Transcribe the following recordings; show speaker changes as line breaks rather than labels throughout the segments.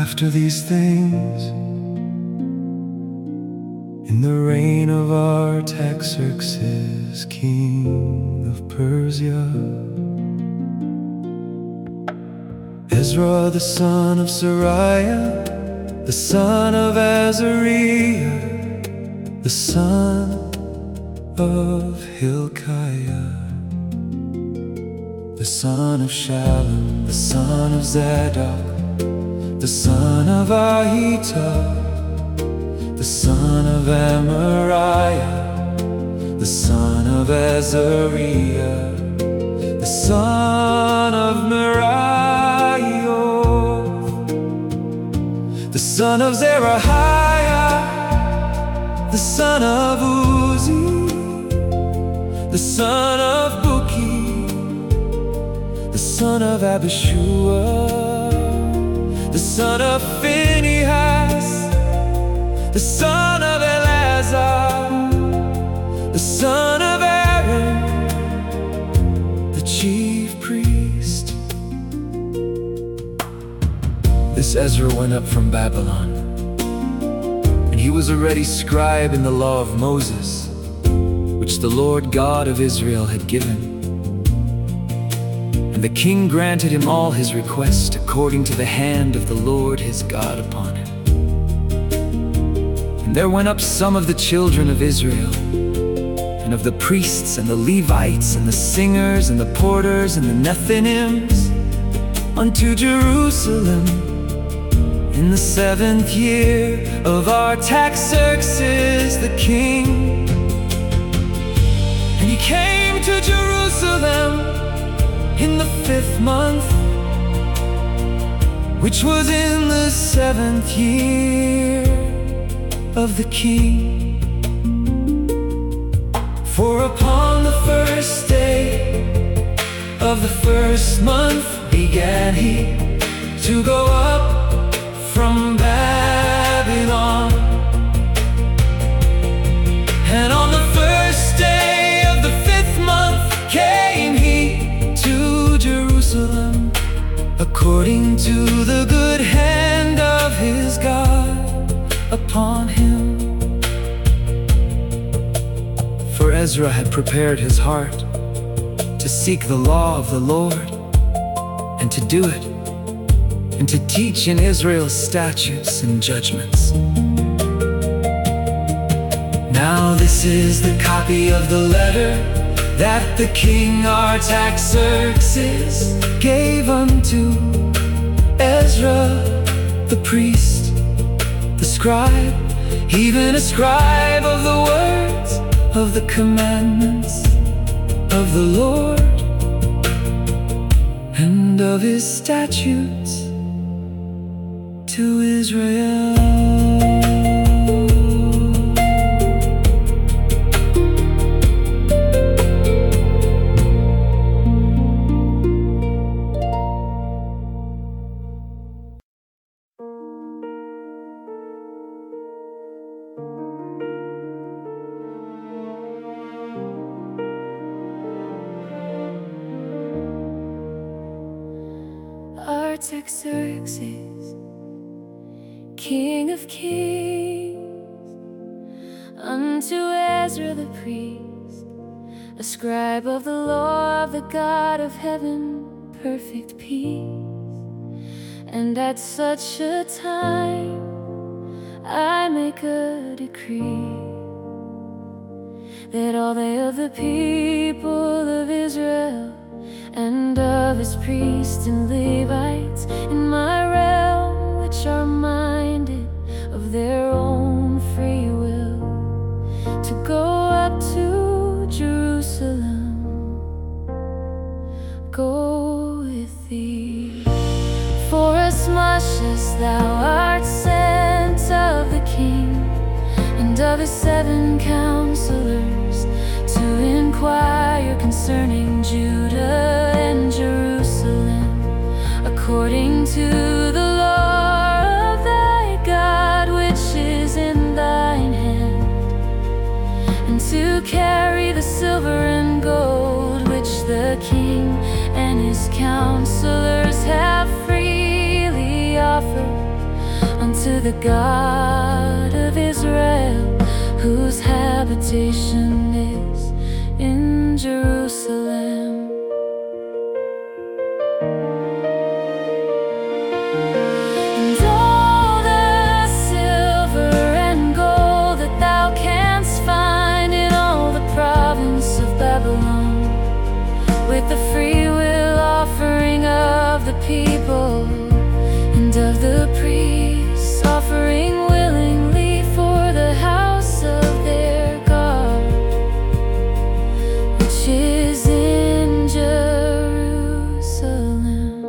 After these things, in the reign of Artaxerxes, king of Persia, Ezra the son of Seraiah, the son of Azariah, the son of Hilkiah, the son of Shallum, the son of Zadok, the son of Ahitub, the son of Amariah, the son of Azariah, the son of Merioth, the son of Zerahiah, the son of Uzi, the son of Buki, the son of Abishua, the son of Phinehas, the son of Eleazar, the son of Aaron, the chief priest. This Ezra went up from Babylon, and he was already scribe in the law of Moses, which the Lord God of Israel had given. And the king granted him all his requests according to the hand of the Lord his God upon him. And there went up some of the children of Israel, and of the priests and the Levites and the singers and the porters and the Nethinims, unto Jerusalem in the 7th year of Artaxerxes the king. And he came to Jerusalem in the 5th month, which was in the 7th year of the king. For upon the 1st day of the 1st month began he to go up from Babylon. And on the 1st day of the 5th month came he to Jerusalem, according to the good hand of his God upon him. For Ezra had prepared his heart to seek the law of the Lord, and to do it, and to teach in Israel statutes and judgments. Now this is the copy of the letter that the king Artaxerxes gave unto Ezra the priest, the scribe, even a scribe of the words of the commandments of the Lord, and of his statutes to Israel.
Artaxerxes, King of kings, unto Ezra the priest, a scribe of the law of the God of heaven, perfect peace. And at such a time I make a decree, that all they of the people of Israel and of his priests and Levites in my realm, which are minded of their own free will, to go up to Jerusalem, go with thee. Forasmuch as thou art sent of the king and of his 7 counselors, to inquire concerning Judah and Jerusalem, according to the law of thy God, which is in thine hand, and to carry the silver and gold which the king and his counselors have freely offered to the God of Israel, whose habitation is in Jerusalem. And all the silver and gold that thou canst find in all the province of Babylon, with the freewill offering of the people and of the priests, offering willingly for the house of their God, which is in Jerusalem,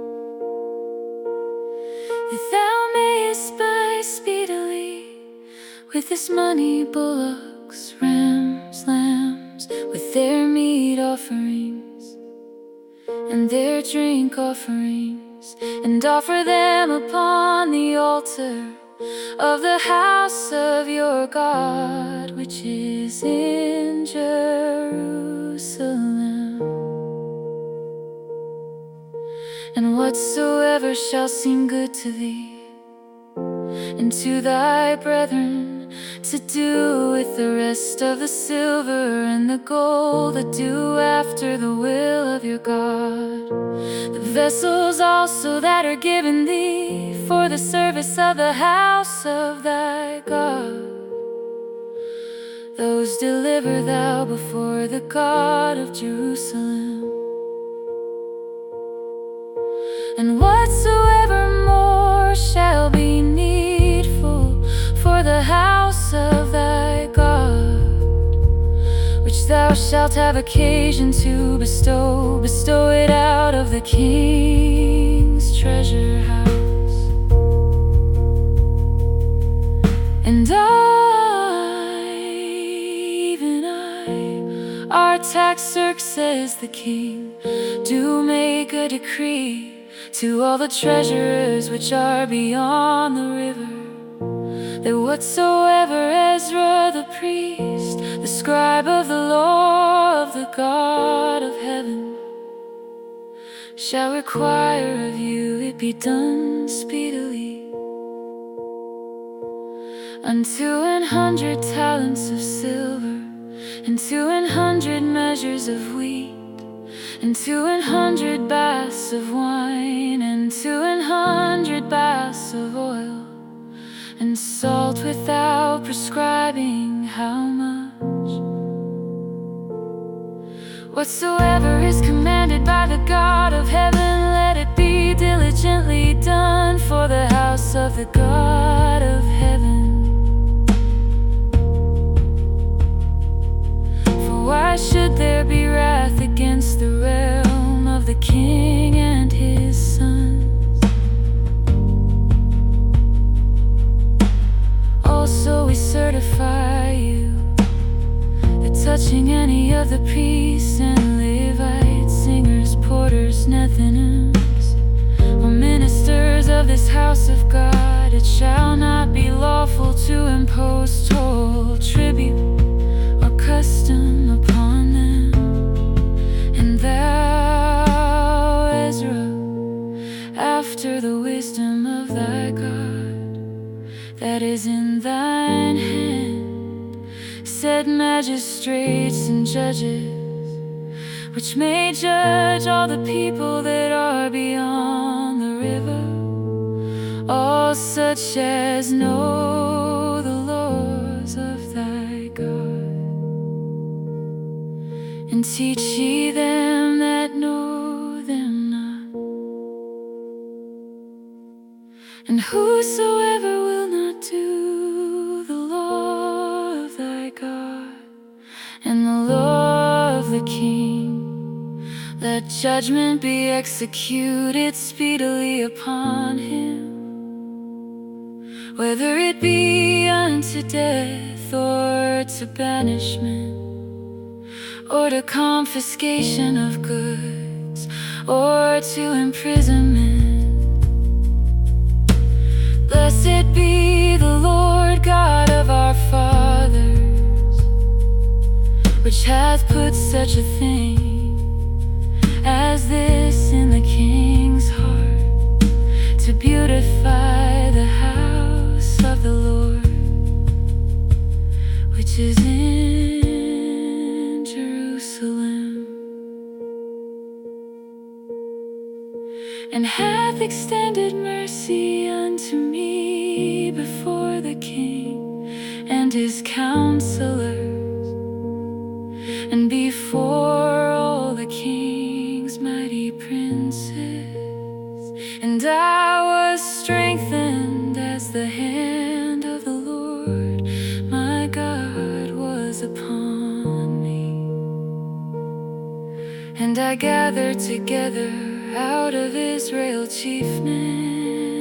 that thou mayest buy speedily with this money bullocks, rams, lambs, with their meat offerings and their drink offerings, and offer them upon the altar of the house of your God, which is in Jerusalem. And whatsoever shall seem good to thee and to thy brethren, to do with the rest of the silver and the gold, that do after the will of your God. The vessels also that are given thee for the service of the house of thy God, those deliver thou before the God of Jerusalem. And whatsoever more shall be needful for the house of thy God, which thou shalt have occasion to bestow, bestow it out of the king's treasure house. And I, even I, Artaxerxes the king, do make a decree to all the treasurers which are beyond the river, that whatsoever Ezra the priest, the scribe of the law of the God of heaven, shall require of you, it be done speedily. Unto 100 talents of silver, and to 100 measures of wheat, and to 100 baths of wine, and to 100 baths of oil, and salt without prescribing how much. Whatsoever is commanded by the God of heaven, let it be diligently done for the house of the God of heaven. For why should there be wrath against the realm of the king and his sons? Also we certify you that touching any of the priests and Levites, singers, porters, Nethinims, or ministers of this house of God, it shall not be lawful to impose toll, tribute, or custom upon them. And thou, Ezra, after the wisdom of thy God that is in thine hand, set magistrates and judges, which may judge all the people that are beyond the river, all such as know the laws of thy God. And teach ye them that know them not. And whosoever will not do the law of thy God and the law of the king, let judgment be executed speedily upon him, whether it be unto death, or to banishment, or to confiscation of goods, or to imprisonment. Blessed be the Lord God of our fathers, which hath put such a thing as this in the king's heart, to beautify the house the Lord, which is in Jerusalem, and hath extended mercy unto me before the king and his counselors, and before all the king's mighty princes. And I was strengthened as the hand of the Lord my God was upon me. And I gathered together out of Israel chief men,